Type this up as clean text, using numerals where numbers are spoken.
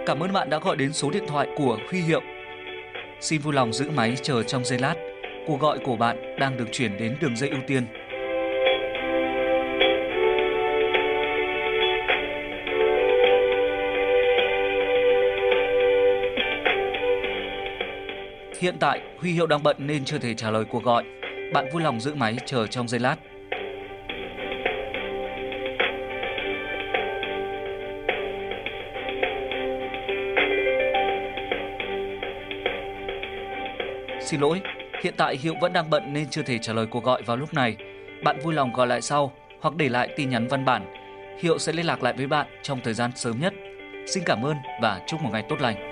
Cảm ơn bạn đã gọi đến số điện thoại của Huy Hiệu. Xin vui lòng giữ máy chờ trong giây lát. Cuộc gọi của bạn đang được chuyển đến đường dây ưu tiên. Hiện tại, Huy Hiệu đang bận nên chưa thể trả lời cuộc gọi. Bạn vui lòng giữ máy chờ trong giây lát. Xin lỗi, hiện tại Hiệu vẫn đang bận nên chưa thể trả lời cuộc gọi vào lúc này. Bạn vui lòng gọi lại sau hoặc để lại tin nhắn văn bản. Hiệu sẽ liên lạc lại với bạn trong thời gian sớm nhất. Xin cảm ơn và chúc một ngày tốt lành.